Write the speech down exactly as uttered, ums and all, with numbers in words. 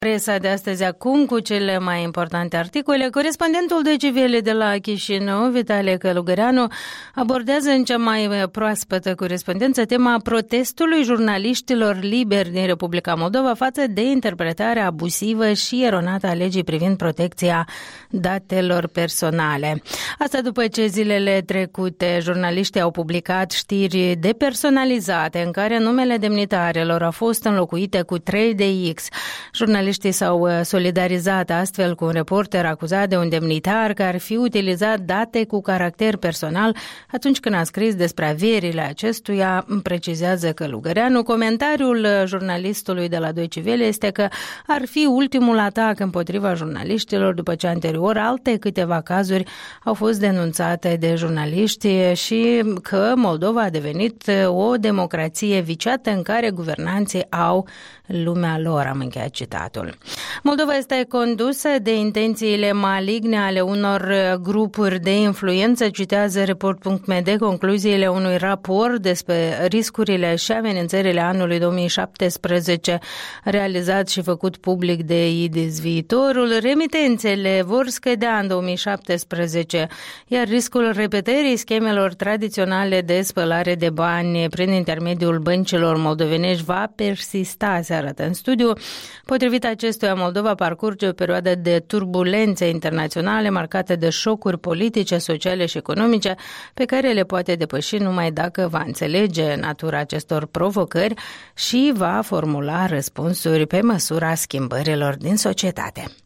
Presa de astăzi acum cu cele mai importante articole. Corespondentul Deutsche Welle de la Chișinău, Vitalie Călugăreanu, abordează în cea mai proaspătă corespondență tema protestului jurnaliștilor liberi din Republica Moldova față de interpretarea abuzivă și eronată a legii privind protecția datelor personale. Asta după ce zilele trecute jurnaliștii au publicat știri depersonalizate în care numele demnitarelor a fost înlocuite cu trei de X. Jurnaliștii s-au solidarizat astfel cu un reporter acuzat de un demnitar că ar fi utilizat date cu caracter personal atunci când a scris despre averile acestuia, precizează Călugăreanu. Comentariul jurnalistului de la Deutsche Welle este că ar fi ultimul atac împotriva jurnaliștilor după ce anterior alte câteva cazuri au fost denunțate de jurnaliști și că Moldova a devenit o democrație viciată în care guvernanții au lumea lor, am încheiat citatul. Moldova este condusă de intențiile maligne ale unor grupuri de influență, citează report punct m d concluziile unui raport despre riscurile și amenințările anului două mii șaptesprezece, realizat și făcut public de I D I S Viitorul. Remitențele vor scădea în două mii șaptesprezece, iar riscul repetării schemelor tradiționale de spălare de bani prin intermediul băncilor moldovenești va persista, se arată în studiu. Potrivit acestuia, Moldova parcurge o perioadă de turbulențe internaționale marcate de șocuri politice, sociale și economice pe care le poate depăși numai dacă va înțelege natura acestor provocări și va formula răspunsuri pe măsura schimbărilor din societate.